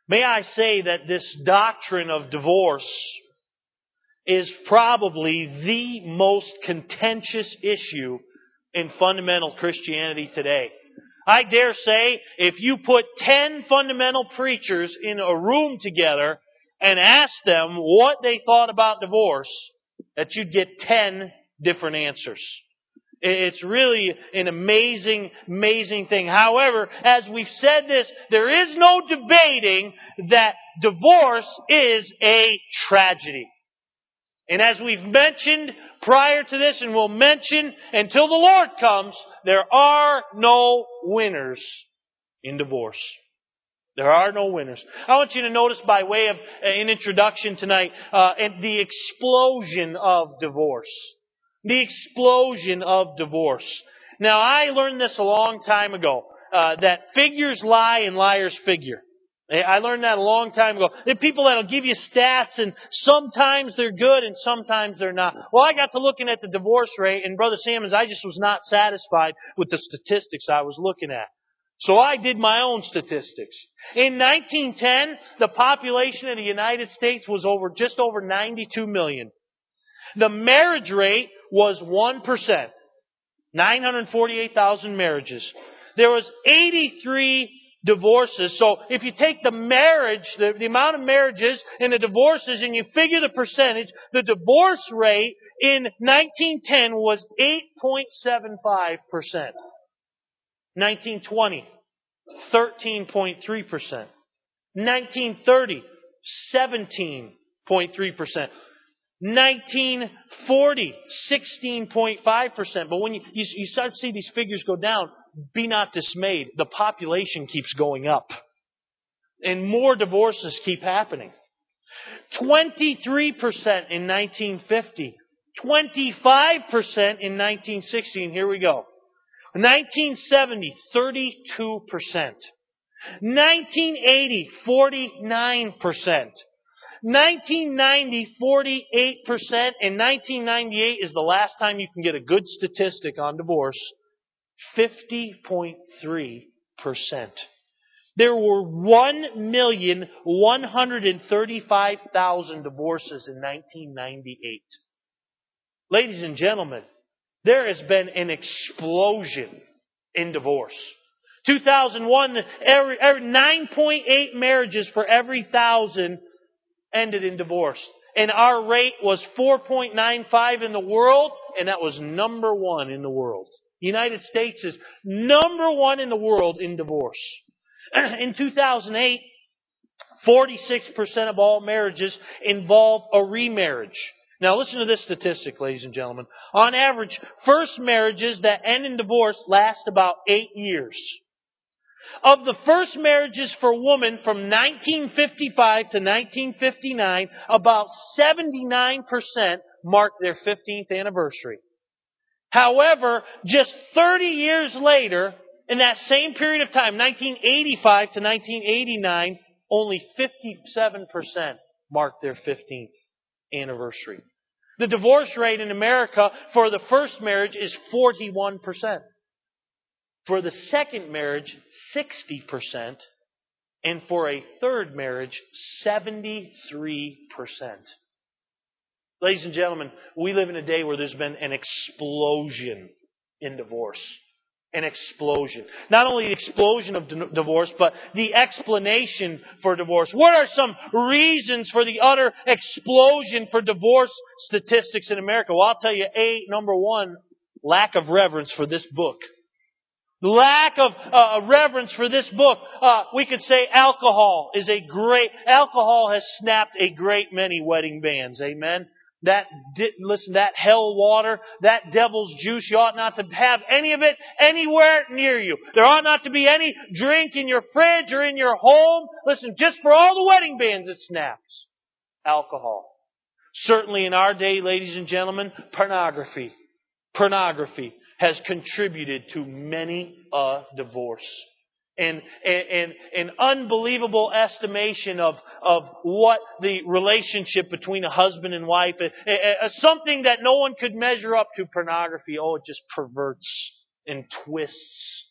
May I say that this doctrine of divorce is probably the most contentious issue in fundamental Christianity today. I dare say if you put 10 fundamental preachers in a room together and asked them what they thought about divorce, that you'd get 10 different answers. It's really an amazing, amazing thing. However, as we've said this, there is no debating that divorce is a tragedy. And as we've mentioned prior to this, and we'll mention until the Lord comes, there are no winners in divorce. There are no winners. I want you to notice by way of an introduction tonight, the explosion of divorce. The explosion of divorce. Now, I learned this a long time ago, that figures lie and liars figure. I learned that a long time ago. There are people that'll give you stats, and sometimes they're good and sometimes they're not. Well, I got to looking at the divorce rate, and Brother Sammons, I just was not satisfied with the statistics I was looking at. So I did my own statistics. In 1910, the population of the United States was just over 92 million. The marriage rate was 1%. 948,000 marriages. There was 83 divorces. So if you take the marriage, the amount of marriages and the divorces, and you figure the percentage, the divorce rate in 1910 was 8.75%. 1920, 13.3%. 1930, 17.3%. 1940, 16.5%. But when you start to see these figures go down, be not dismayed. The population keeps going up. And more divorces keep happening. 23% in 1950. 25% in 1960. And here we go. 1970, 32%. 1980, 49%. 1990, 48%, and 1998 is the last time you can get a good statistic on divorce, 50.3%. There were 1,135,000 divorces in 1998. Ladies and gentlemen, there has been an explosion in divorce. 2001, 9.8 marriages for every 1,000 ended in divorce. And our rate was 4.95 in the world, and that was number 1 in the world. The United States is number 1 in the world in divorce. In 2008, 46% of all marriages involve a remarriage. Now listen to this statistic, ladies and gentlemen. On average, first marriages that end in divorce last about 8 years. Of the first marriages for women from 1955 to 1959, about 79% marked their 15th anniversary. However, just 30 years later, in that same period of time, 1985 to 1989, only 57% marked their 15th anniversary. The divorce rate in America for the first marriage is 41%. For the second marriage, 60%. And for a third marriage, 73%. Ladies and gentlemen, we live in a day where there's been an explosion in divorce. An explosion. Not only the explosion of divorce, but the explanation for divorce. What are some reasons for the utter explosion for divorce statistics in America? Well, I'll tell you, number 1, lack of reverence for this book. Lack of reverence for this book. We could say alcohol has snapped a great many wedding bands. Amen. That hell water, that devil's juice, you ought not to have any of it anywhere near you. There ought not to be any drink in your fridge or in your home. Listen, just for all the wedding bands it snaps. Alcohol. Certainly in our day, ladies and gentlemen, pornography. Pornography has contributed to many a divorce. And an unbelievable estimation of what the relationship between a husband and wife, something that no one could measure up to pornography. Oh, it just perverts and twists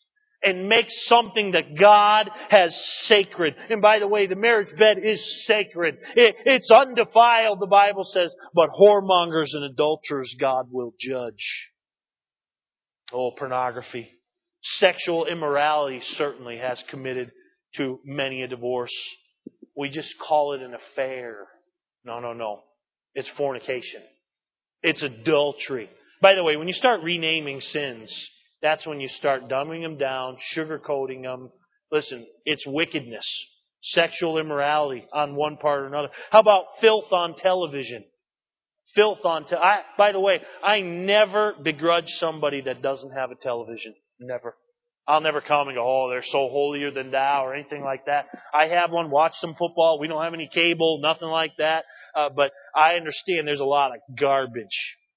and make something that God has sacred. And by the way, the marriage bed is sacred. It's undefiled, the Bible says, but whoremongers and adulterers God will judge. Oh, pornography. Sexual immorality certainly has committed to many a divorce. We just call it an affair. No. It's fornication. It's adultery. By the way, when you start renaming sins, that's when you start dumbing them down, sugarcoating them. Listen, it's wickedness. Sexual immorality on one part or another. How about filth on television? By the way, I never begrudge somebody that doesn't have a television. Never. I'll never come and go, oh, they're so holier than thou or anything like that. I have one, watch some football. We don't have any cable, nothing like that. But I understand there's a lot of garbage.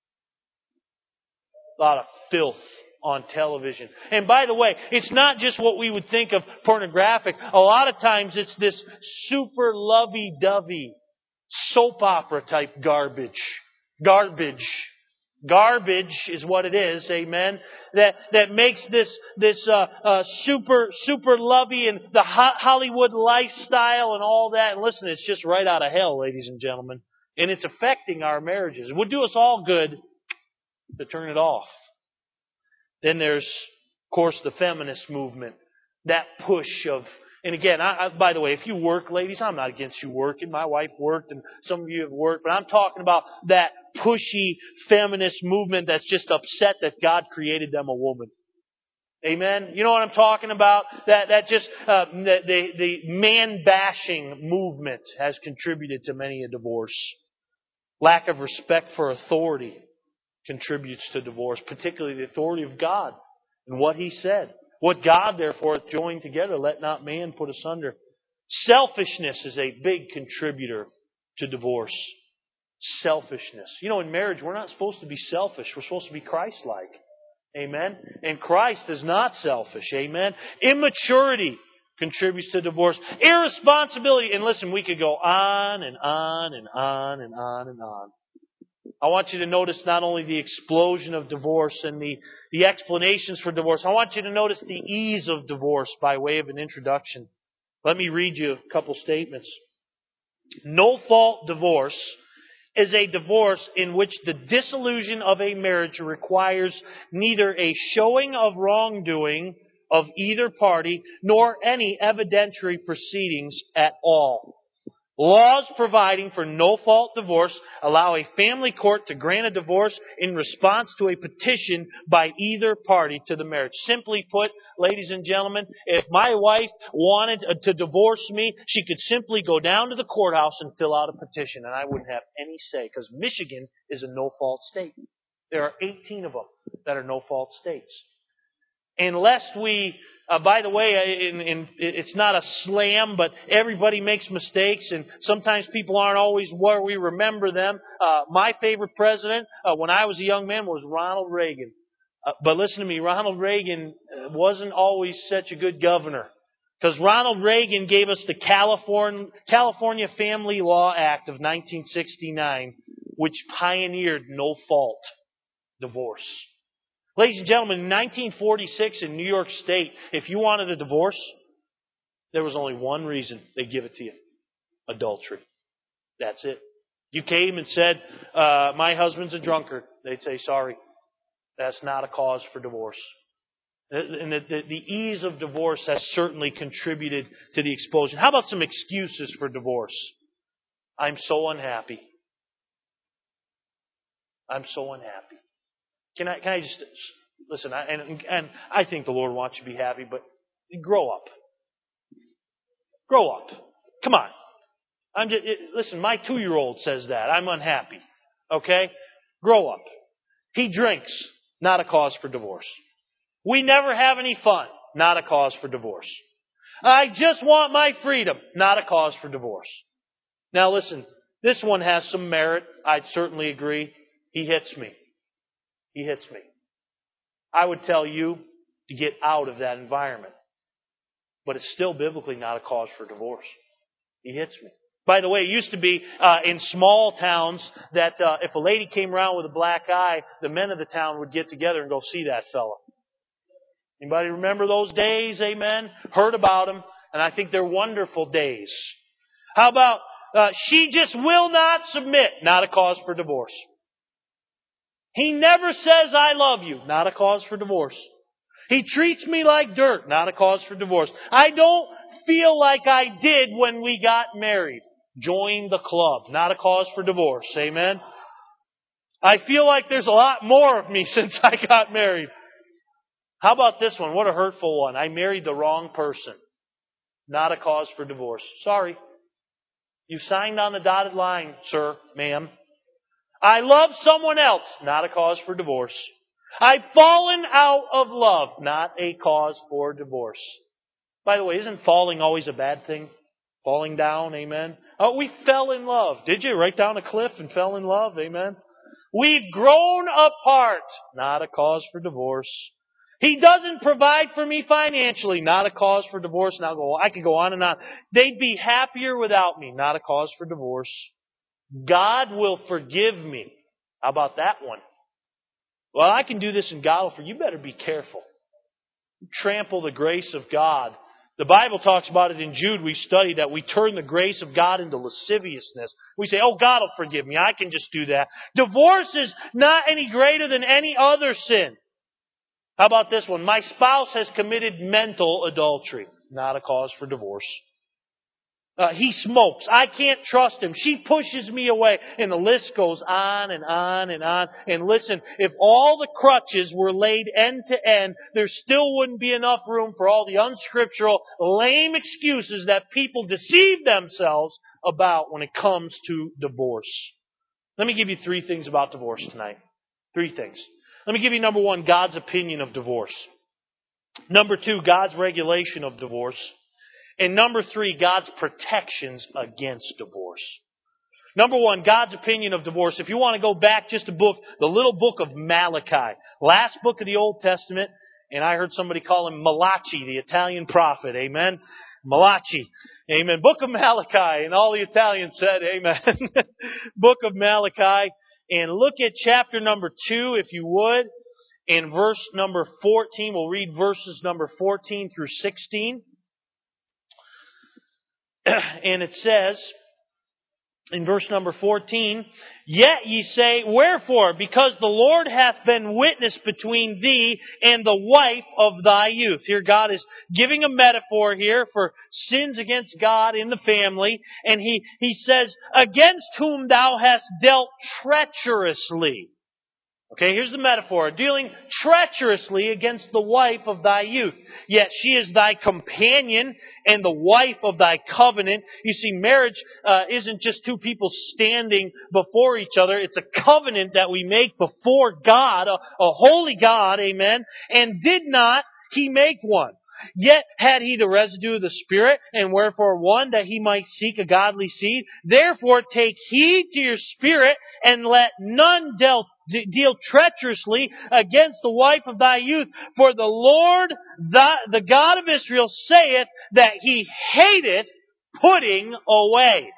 A lot of filth on television. And by the way, it's not just what we would think of pornographic. A lot of times it's this super lovey-dovey soap opera type garbage. Garbage is what it is, amen. That makes this super lovey and the Hollywood lifestyle and all that. And listen, it's just right out of hell, ladies and gentlemen. And it's affecting our marriages. It would do us all good to turn it off. Then there's, of course, the feminist movement. That push of, and again, by the way, if you work, ladies, I'm not against you working. My wife worked and some of you have worked. But I'm talking about that pushy feminist movement that's just upset that God created them a woman. Amen? You know what I'm talking about? The man-bashing movement has contributed to many a divorce. Lack of respect for authority contributes to divorce, particularly the authority of God and what He said. What God, therefore, hath joined together, let not man put asunder. Selfishness is a big contributor to divorce. Selfishness. You know, in marriage, we're not supposed to be selfish. We're supposed to be Christ-like. Amen? And Christ is not selfish. Amen? Immaturity contributes to divorce. Irresponsibility. And listen, we could go on and on and on and on and on. I want you to notice not only the explosion of divorce and the explanations for divorce. I want you to notice the ease of divorce by way of an introduction. Let me read you a couple statements. No-fault divorce is a divorce in which the dissolution of a marriage requires neither a showing of wrongdoing of either party nor any evidentiary proceedings at all. Laws providing for no-fault divorce allow a family court to grant a divorce in response to a petition by either party to the marriage. Simply put, ladies and gentlemen, if my wife wanted to divorce me, she could simply go down to the courthouse and fill out a petition, and I wouldn't have any say, because Michigan is a no-fault state. There are 18 of them that are no-fault states. Unless we, by the way, it's not a slam, but everybody makes mistakes, and sometimes people aren't always where we remember them. My favorite president, when I was a young man, was Ronald Reagan. But listen to me, Ronald Reagan wasn't always such a good governor. Because Ronald Reagan gave us the California Family Law Act of 1969, which pioneered no-fault divorce. Ladies and gentlemen, in 1946 in New York State, if you wanted a divorce, there was only one reason they'd give it to you. Adultery. That's it. You came and said, my husband's a drunkard. They'd say, sorry, that's not a cause for divorce. And the ease of divorce has certainly contributed to the explosion. How about some excuses for divorce? I'm so unhappy. I'm so unhappy. Can I just listen? And I think the Lord wants you to be happy, but grow up. Grow up. Come on. Listen, my 2-year-old says that. I'm unhappy. Okay? Grow up. He drinks. Not a cause for divorce. We never have any fun. Not a cause for divorce. I just want my freedom. Not a cause for divorce. Now listen, this one has some merit. I'd certainly agree. He hits me. He hits me. I would tell you to get out of that environment. But it's still biblically not a cause for divorce. He hits me. By the way, it used to be in small towns that if a lady came around with a black eye, the men of the town would get together and go see that fella. Anybody remember those days? Amen. Heard about them, and I think they're wonderful days. How about she just will not submit? Not a cause for divorce. He never says I love you. Not a cause for divorce. He treats me like dirt. Not a cause for divorce. I don't feel like I did when we got married. Join the club. Not a cause for divorce. Amen. I feel like there's a lot more of me since I got married. How about this one? What a hurtful one. I married the wrong person. Not a cause for divorce. Sorry. You signed on the dotted line, sir, ma'am. I love someone else. Not a cause for divorce. I've fallen out of love. Not a cause for divorce. By the way, isn't falling always a bad thing? Falling down, amen. Oh, we fell in love. Did you? Right down a cliff and fell in love, amen. We've grown apart. Not a cause for divorce. He doesn't provide for me financially. Not a cause for divorce. Now I could go on and on. They'd be happier without me. Not a cause for divorce. God will forgive me. How about that one? Well, I can do this and God will forgive you. You better be careful. Trample the grace of God. The Bible talks about it in Jude. We studied that we turn the grace of God into lasciviousness. We say, oh, God will forgive me. I can just do that. Divorce is not any greater than any other sin. How about this one? My spouse has committed mental adultery. Not a cause for divorce. He smokes. I can't trust him. She pushes me away. And the list goes on and on and on. And listen, if all the crutches were laid end to end, there still wouldn't be enough room for all the unscriptural, lame excuses that people deceive themselves about when it comes to divorce. Let me give you 3 things about divorce tonight. 3 things. Let me give you number 1, God's opinion of divorce. Number 2, God's regulation of divorce. And number 3, God's protections against divorce. Number 1, God's opinion of divorce. If you want to go back just a book, the little book of Malachi, last book of the Old Testament, and I heard somebody call him Malachi, the Italian prophet. Amen. Malachi. Amen. Book of Malachi. And all the Italians said, amen. Book of Malachi. And look at chapter number 2, if you would. And verse number 14. We'll read verses number 14 through 16. And it says, in verse number 14, yet ye say, wherefore? Because the Lord hath been witness between thee and the wife of thy youth. Here God is giving a metaphor here for sins against God in the family. And he says, against whom thou hast dealt treacherously. Okay, here's the metaphor. Dealing treacherously against the wife of thy youth. Yet she is thy companion and the wife of thy covenant. You see, marriage isn't just 2 people standing before each other. It's a covenant that we make before God, a holy God, amen. And did not he make one? Yet had he the residue of the Spirit, and wherefore one, that he might seek a godly seed. Therefore take heed to your spirit, and let none deal treacherously against the wife of thy youth. For the Lord, the God of Israel, saith that he hateth putting away.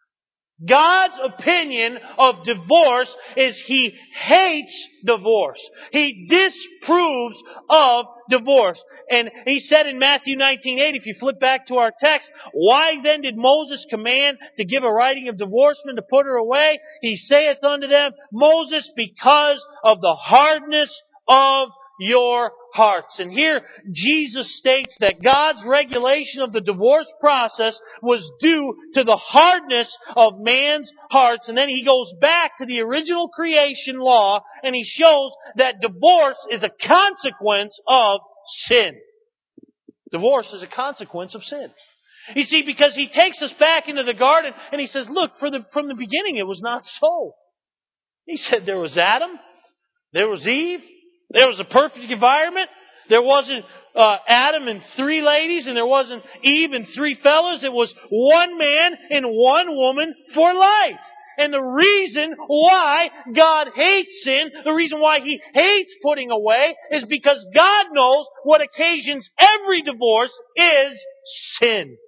God's opinion of divorce is he hates divorce. He disapproves of divorce. And he said in Matthew 19:8, if you flip back to our text, why then did Moses command to give a writing of divorcement to put her away? He saith unto them, Moses, because of the hardness of your hearts. And here Jesus states that God's regulation of the divorce process was due to the hardness of man's hearts. And then he goes back to the original creation law and he shows that divorce is a consequence of sin. Divorce is a consequence of sin. You see, because he takes us back into the garden and he says, look, from the beginning it was not so. He said there was Adam, there was Eve, there was a perfect environment. There wasn't Adam and 3 ladies, and there wasn't Eve and 3 fellas. It was one man and one woman for life. And the reason why God hates sin, the reason why He hates putting away, is because God knows what occasions every divorce is sin.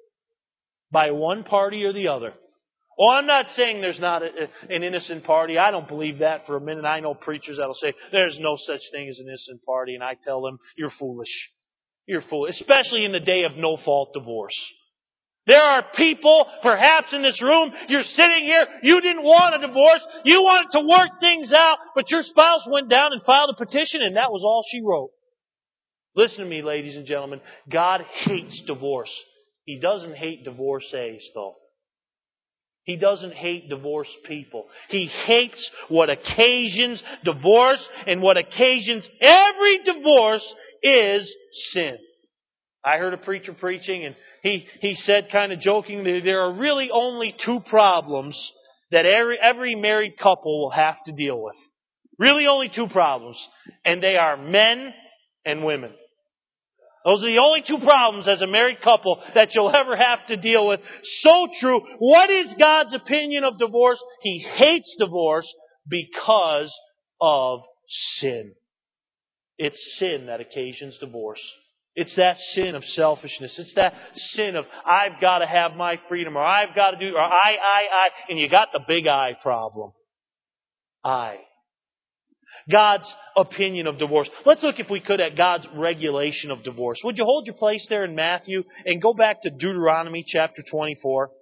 By one party or the other. Well, I'm not saying there's not an innocent party. I don't believe that for a minute. I know preachers that'll say there's no such thing as an innocent party, and I tell them you're foolish. You're foolish. Especially in the day of no-fault divorce. There are people, perhaps in this room, you're sitting here, you didn't want a divorce, you wanted to work things out, but your spouse went down and filed a petition and that was all she wrote. Listen to me, ladies and gentlemen. God hates divorce. He doesn't hate divorcees, though. He doesn't hate divorced people. He hates what occasions divorce, and what occasions every divorce is sin. I heard a preacher preaching, and he said kind of jokingly, there are really only two problems that every married couple will have to deal with. Really only two problems. And they are men and women. Those are the only two problems as a married couple that you'll ever have to deal with. So true. What is God's opinion of divorce? He hates divorce because of sin. It's sin that occasions divorce. It's that sin of selfishness. It's that sin of, I've got to have my freedom, or I've got to do, or I. And you got the big I problem. I. God's opinion of divorce. Let's look, if we could, at God's regulation of divorce. Would you hold your place there in Matthew and go back to Deuteronomy chapter 24?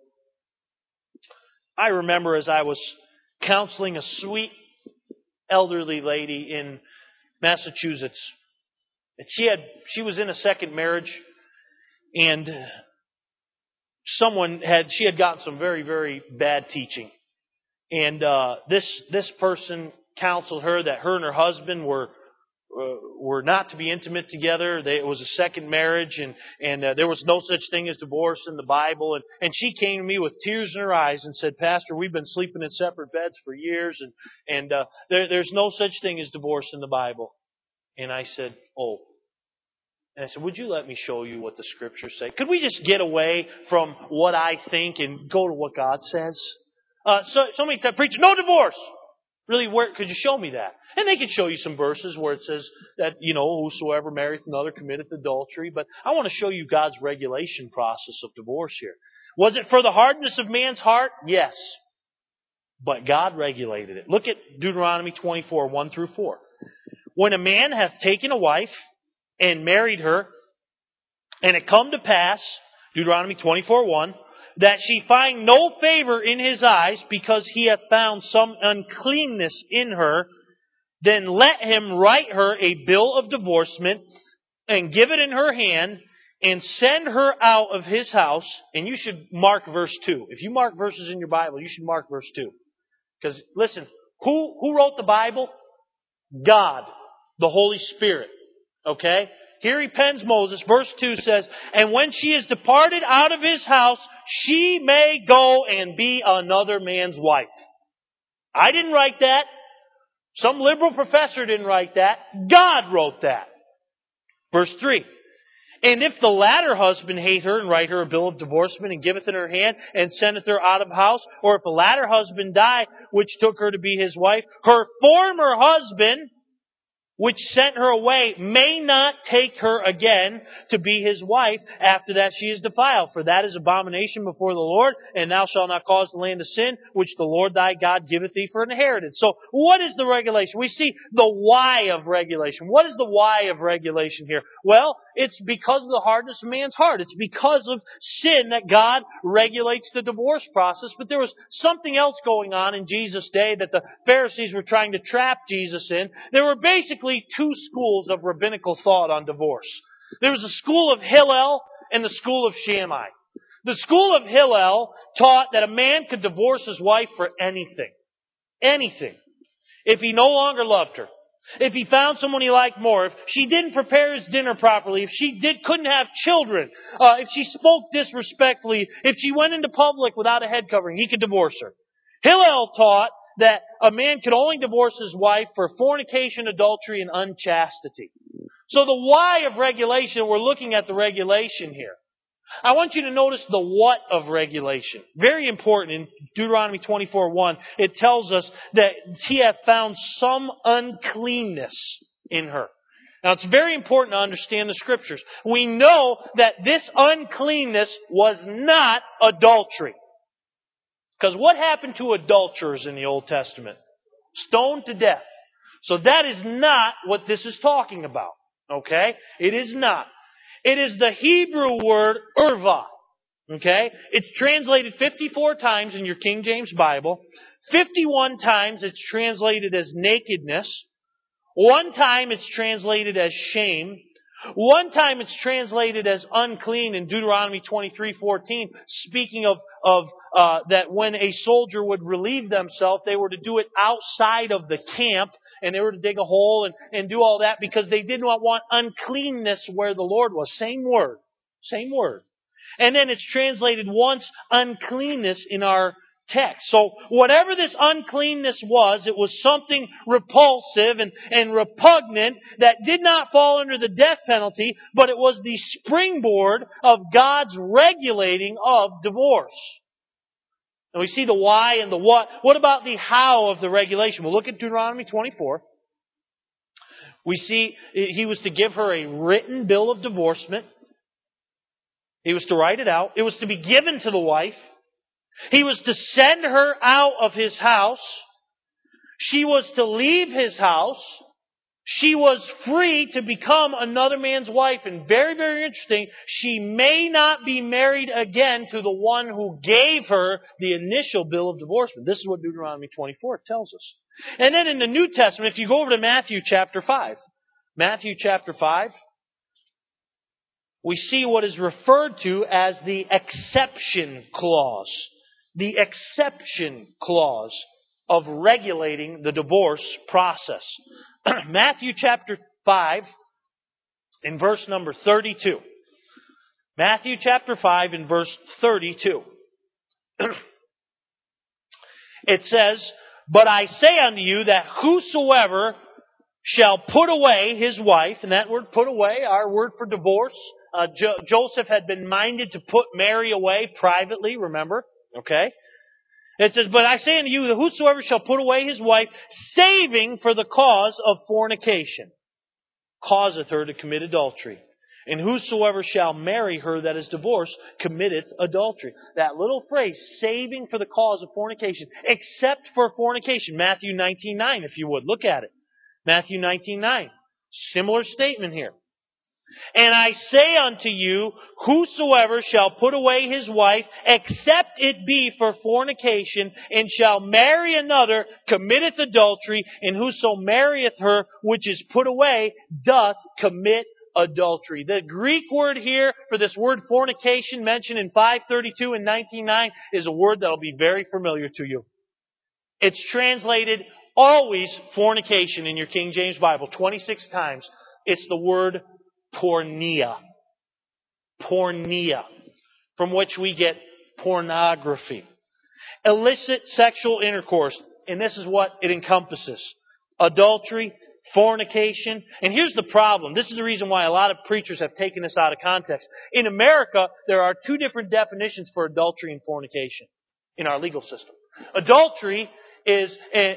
I remember as I was counseling a sweet elderly lady in Massachusetts. And she was in a second marriage, and she had gotten some very, very bad teaching. And this person counseled her that her and her husband were not to be intimate together. It was a second marriage, and there was no such thing as divorce in the Bible. And she came to me with tears in her eyes and said, "Pastor, we've been sleeping in separate beds for years, and there's no such thing as divorce in the Bible." And I said, "Oh." And I said, "Would you let me show you what the Scriptures say? Could we just get away from what I think and go to what God says?" Somebody preached, "No divorce." Really, where could you show me that? And they could show you some verses where it says that, whosoever marrieth another committeth adultery. But I want to show you God's regulation process of divorce here. Was it for the hardness of man's heart? Yes. But God regulated it. Look at Deuteronomy 24, 1 through 4. "When a man hath taken a wife and married her, and it come to pass," Deuteronomy 24, 1, "that she find no favor in his eyes, because he hath found some uncleanness in her, then let him write her a bill of divorcement, and give it in her hand, and send her out of his house." And you should mark verse 2. If you mark verses in your Bible, you should mark verse 2. Because, listen, who wrote the Bible? God, the Holy Spirit. Okay? Here he pens Moses. Verse 2 says, "And when she is departed out of his house, she may go and be another man's wife." I didn't write that. Some liberal professor didn't write that. God wrote that. Verse 3, "And if the latter husband hate her, and write her a bill of divorcement, and giveth in her hand, and sendeth her out of house, or if the latter husband die, which took her to be his wife, her former husband, which sent her away, may not take her again to be his wife after that she is defiled. For that is abomination before the Lord, and thou shalt not cause the land to sin, which the Lord thy God giveth thee for an inheritance." So, what is the regulation? We see the why of regulation. What is the why of regulation here? Well, it's because of the hardness of man's heart. It's because of sin that God regulates the divorce process. But there was something else going on in Jesus' day that the Pharisees were trying to trap Jesus in. There were basically two schools of rabbinical thought on divorce. There was the school of Hillel and the school of Shammai. The school of Hillel taught that a man could divorce his wife for anything. Anything. If he no longer loved her. If he found someone he liked more. If she didn't prepare his dinner properly. If she couldn't have children. If she spoke disrespectfully. If she went into public without a head covering. He could divorce her. Hillel taught that a man could only divorce his wife for fornication, adultery, and unchastity. So the why of regulation, we're looking at the regulation here. I want you to notice the what of regulation. Very important. In Deuteronomy 24:1, it tells us that he hath found some uncleanness in her. Now, it's very important to understand the Scriptures. We know that this uncleanness was not adultery. Because what happened to adulterers in the Old Testament? Stoned to death. So that is not what this is talking about. Okay? It is not. It is the Hebrew word urva. Okay? It's translated 54 times in your King James Bible. 51 times it's translated as nakedness. One time it's translated as shame. One time it's translated as unclean in Deuteronomy 23:14, speaking of that when a soldier would relieve themselves, they were to do it outside of the camp, and they were to dig a hole and do all that because they did not want uncleanness where the Lord was. Same word. Same word. And then it's translated once uncleanness in our text. So whatever this uncleanness was, it was something repulsive and repugnant that did not fall under the death penalty, but it was the springboard of God's regulating of divorce. And we see the why and the what. What about the how of the regulation? We'll look at Deuteronomy 24. We see he was to give her a written bill of divorcement. He was to write it out. It was to be given to the wife. He was to send her out of his house. She was to leave his house. She was free to become another man's wife. And very, very interesting, she may not be married again to the one who gave her the initial bill of divorcement. This is what Deuteronomy 24 tells us. And then in the New Testament, if you go over to Matthew chapter 5, Matthew chapter 5, we see what is referred to as the exception clause. The exception clause of regulating the divorce process. Matthew chapter 5 in verse number 32. Matthew chapter 5 in verse 32. It says, "But I say unto you that whosoever shall put away his wife," and that word put away, our word for divorce. Joseph had been minded to put Mary away privately, remember? Okay? It says, "But I say unto you that whosoever shall put away his wife, saving for the cause of fornication, causeth her to commit adultery. And whosoever shall marry her that is divorced, committeth adultery." That little phrase, saving for the cause of fornication, except for fornication. Matthew 19:9, if you would. Look at it. Matthew 19:9. Similar statement here. "And I say unto you, whosoever shall put away his wife, except it be for fornication, and shall marry another, committeth adultery, and whoso marrieth her which is put away, doth commit adultery." The Greek word here for this word fornication mentioned in 5:32 and 19:9 is a word that will be very familiar to you. It's translated always fornication in your King James Bible, 26 times. It's the word porneia. Porneia. From which we get pornography. Illicit sexual intercourse. And this is what it encompasses. Adultery, fornication. And here's the problem. This is the reason why a lot of preachers have taken this out of context. In America, there are two different definitions for adultery and fornication in our legal system. Adultery is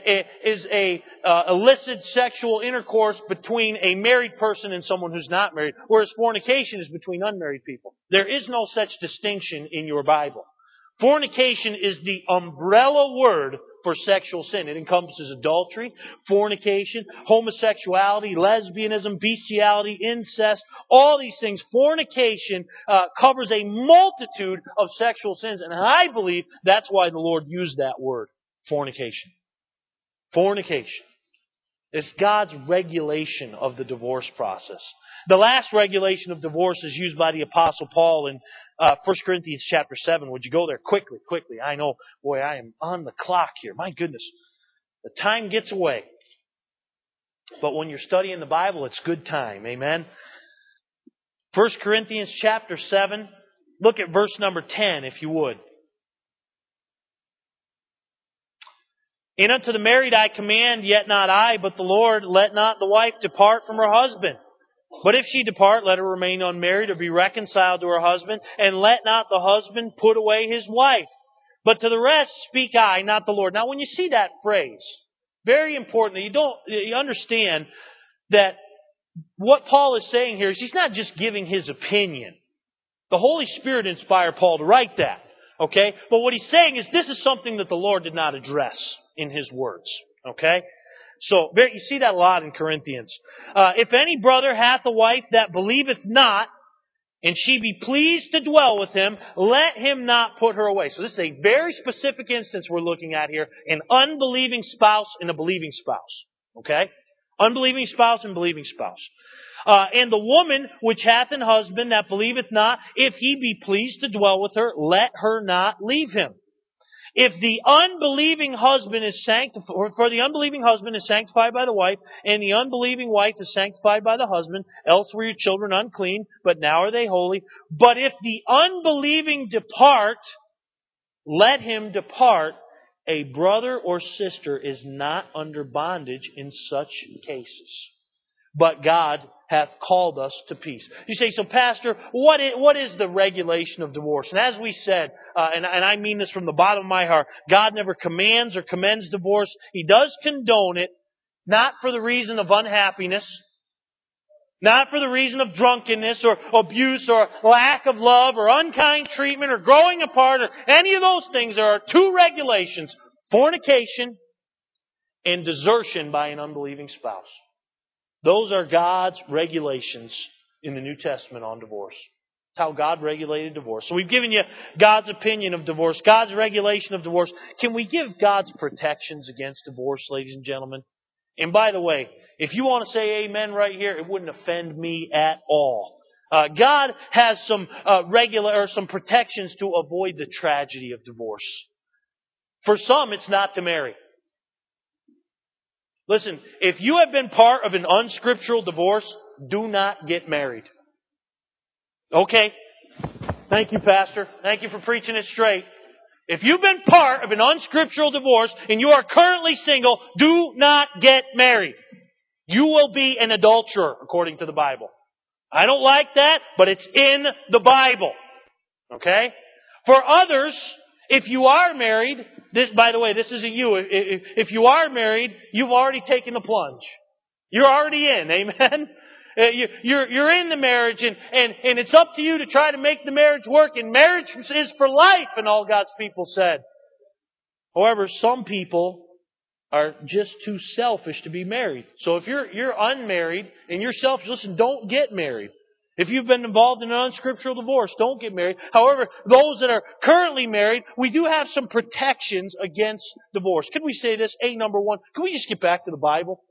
a illicit sexual intercourse between a married person and someone who's not married, whereas fornication is between unmarried people. There is no such distinction in your Bible. Fornication is the umbrella word for sexual sin. It encompasses adultery, fornication, homosexuality, lesbianism, bestiality, incest, all these things. Fornication covers a multitude of sexual sins, and I believe that's why the Lord used that word. Fornication. Fornication is God's regulation of the divorce process. The last regulation of divorce is used by the Apostle Paul in 1 Corinthians chapter 7. Would you go there quickly? I know, boy, I am on the clock here. My goodness. The time gets away. But when you're studying the Bible, it's good time. Amen? 1 Corinthians chapter 7. Look at verse number 10, if you would. "And unto the married I command, yet not I, but the Lord, let not the wife depart from her husband. But if she depart, let her remain unmarried or be reconciled to her husband, and let not the husband put away his wife. But to the rest speak I, not the Lord." Now when you see that phrase, very important that you understand that what Paul is saying here is he's not just giving his opinion. The Holy Spirit inspired Paul to write that. Okay? But what he's saying is this is something that the Lord did not address in his words. Okay? So, you see that a lot in Corinthians. "If any brother hath a wife that believeth not, and she be pleased to dwell with him, let him not put her away. So this is a very specific instance we're looking at here. An unbelieving spouse and a believing spouse. Okay? Unbelieving spouse and believing spouse. And the woman which hath an husband that believeth not, if he be pleased to dwell with her, let her not leave him. If the unbelieving husband is sanctified, for the unbelieving husband is sanctified by the wife, and the unbelieving wife is sanctified by the husband, else were your children unclean, but now are they holy. But if the unbelieving depart, let him depart. A brother or sister is not under bondage in such cases, but God hath called us to peace. You say, so Pastor, what is the regulation of divorce? And as we said, and I mean this from the bottom of my heart, God never commands or commends divorce. He does condone it, not for the reason of unhappiness, not for the reason of drunkenness or abuse or lack of love or unkind treatment or growing apart or any of those things. There are two regulations: fornication and desertion by an unbelieving spouse. Those are God's regulations in the New Testament on divorce. It's how God regulated divorce. So we've given you God's opinion of divorce, God's regulation of divorce. Can we give God's protections against divorce, ladies and gentlemen? And by the way, if you want to say amen right here, it wouldn't offend me at all. God has some some protections to avoid the tragedy of divorce. For some, it's not to marry. Listen, if you have been part of an unscriptural divorce, do not get married. Okay? Thank you, Pastor. Thank you for preaching it straight. If you've been part of an unscriptural divorce and you are currently single, do not get married. You will be an adulterer, according to the Bible. I don't like that, but it's in the Bible. Okay? For others, if you are married, by the way, this isn't you. If you are married, you've already taken the plunge. You're already in. Amen? You're in the marriage, and it's up to you to try to make the marriage work. And marriage is for life, and all God's people said. However, some people are just too selfish to be married. So if you're unmarried and you're selfish, listen, don't get married. If you've been involved in an unscriptural divorce, don't get married. However, those that are currently married, we do have some protections against divorce. Can we say this? Number one, can we just get back to the Bible?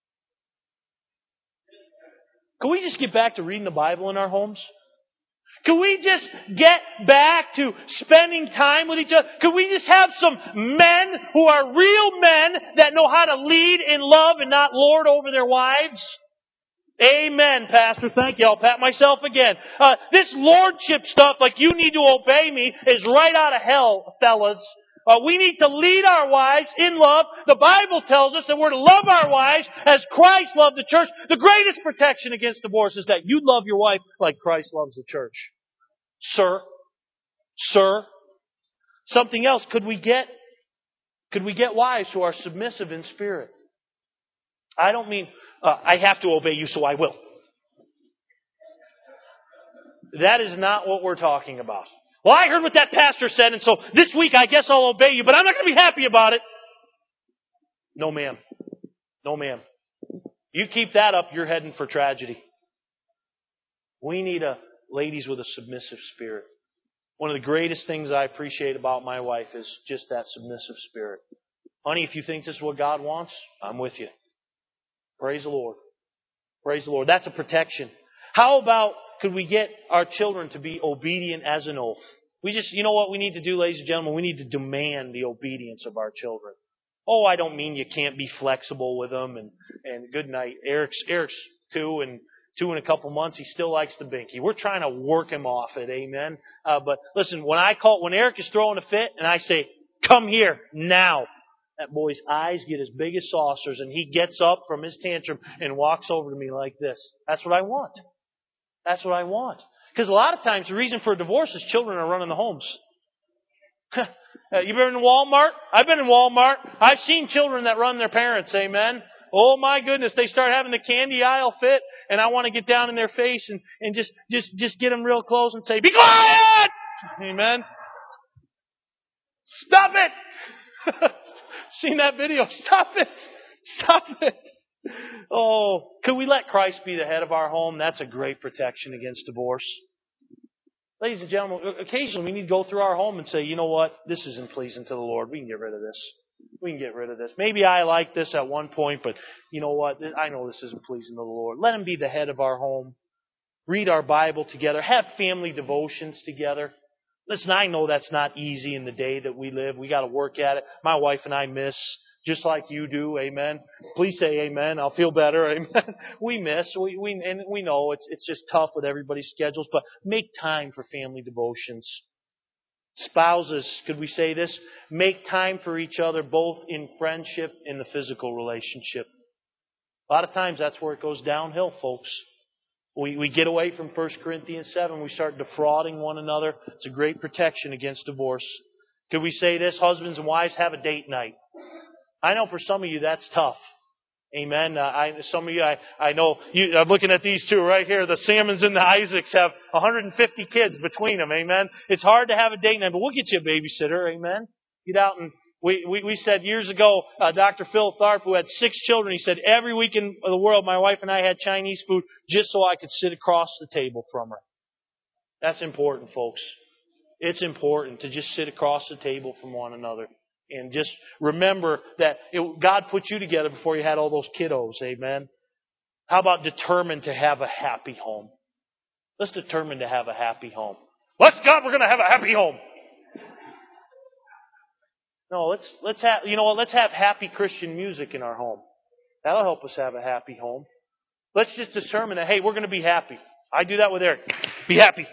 Can we just get back to reading the Bible in our homes? Can we just get back to spending time with each other? Can we just have some men who are real men that know how to lead in love and not lord over their wives? Amen, Pastor. Thank you. I'll pat myself again. This lordship stuff, like you need to obey me, is right out of hell, fellas. We need to lead our wives in love. The Bible tells us that we're to love our wives as Christ loved the church. The greatest protection against divorce is that you love your wife like Christ loves the church. Sir. Something else. Could we get wives who are submissive in spirit? I don't mean, I have to obey you, so I will. That is not what we're talking about. Well, I heard what that pastor said, and so this week I guess I'll obey you, but I'm not going to be happy about it. No, ma'am. No, ma'am. You keep that up, you're heading for tragedy. We need ladies with a submissive spirit. One of the greatest things I appreciate about my wife is just that submissive spirit. Honey, if you think this is what God wants, I'm with you. Praise the Lord. Praise the Lord. That's a protection. How about, could we get our children to be obedient as an oath? You know what we need to do, ladies and gentlemen? We need to demand the obedience of our children. Oh, I don't mean you can't be flexible with them and good night. Eric's 2 and in a couple months, he still likes the binky. We're trying to work him off it, amen? But listen, when Eric is throwing a fit and I say, come here now, that boy's eyes get as big as saucers and he gets up from his tantrum and walks over to me like this. That's what I want. That's what I want. Because a lot of times the reason for divorce is children are running the homes. You been in Walmart? I've been in Walmart. I've seen children that run their parents, amen? Oh my goodness, they start having the candy aisle fit and I want to get down in their face and just get them real close and say, be quiet! Amen? Stop it! Seen that video? Stop it! Stop it! Oh, could we let Christ be the head of our home? That's a great protection against divorce. Ladies and gentlemen, occasionally we need to go through our home and say, you know what, this isn't pleasing to the Lord. We can get rid of this. We can get rid of this. Maybe I liked this at one point, but you know what, I know this isn't pleasing to the Lord. Let Him be the head of our home. Read our Bible together. Have family devotions together. Listen, I know that's not easy in the day that we live. We got to work at it. My wife and I miss, just like you do. Amen. Please say amen. I'll feel better. Amen. We miss. And we know it's just tough with everybody's schedules, but make time for family devotions. Spouses, could we say this? Make time for each other, both in friendship and the physical relationship. A lot of times that's where it goes downhill, folks. We get away from 1 Corinthians 7. We start defrauding one another. It's a great protection against divorce. Could we say this? Husbands and wives, have a date night. I know for some of you that's tough. Amen. Some of you, I know, I'm looking at these two right here. The Salmons and the Isaacs have 150 kids between them. Amen. It's hard to have a date night, but we'll get you a babysitter. Amen. Get out and we said years ago, Dr. Phil Tharp, who had 6 children, he said every week in the world, my wife and I had Chinese food just so I could sit across the table from her. That's important, folks. It's important to just sit across the table from one another. And just remember that God put you together before you had all those kiddos. Amen. How about determined to have a happy home? Let's determine to have a happy home. Bless God, we're going to have a happy home. No, let's have happy Christian music in our home. That'll help us have a happy home. Let's just determine that, hey, we're going to be happy. I do that with Eric. Be happy.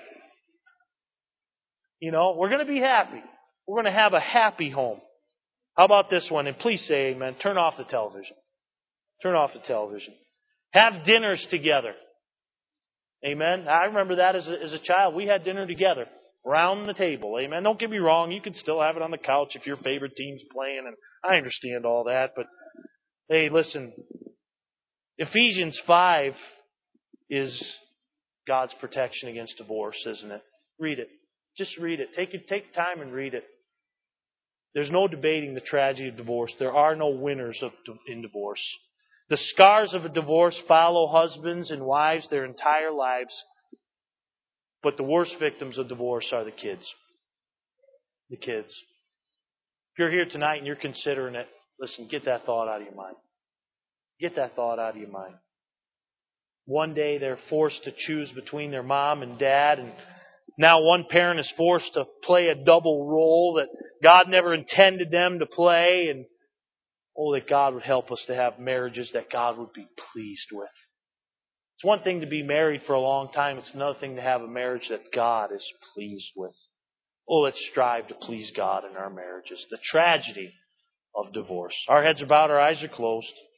We're going to be happy. We're going to have a happy home. How about this one? And please say amen. Turn off the television. Turn off the television. Have dinners together. Amen. I remember that as a child. We had dinner together. Around the table. Amen. Don't get me wrong. You can still have it on the couch if your favorite team's playing. And I understand all that. But, hey, listen. Ephesians 5 is God's protection against divorce, isn't it? Read it. Just read it. Take time and read it. There's no debating the tragedy of divorce. There are no winners in divorce. The scars of a divorce follow husbands and wives their entire lives. But the worst victims of divorce are the kids. The kids. If you're here tonight and you're considering it, listen, get that thought out of your mind. Get that thought out of your mind. One day they're forced to choose between their mom and dad, and now one parent is forced to play a double role that God never intended them to play, and that God would help us to have marriages that God would be pleased with. It's one thing to be married for a long time. It's another thing to have a marriage that God is pleased with. Let's strive to please God in our marriages. The tragedy of divorce. Our heads are bowed, our eyes are closed.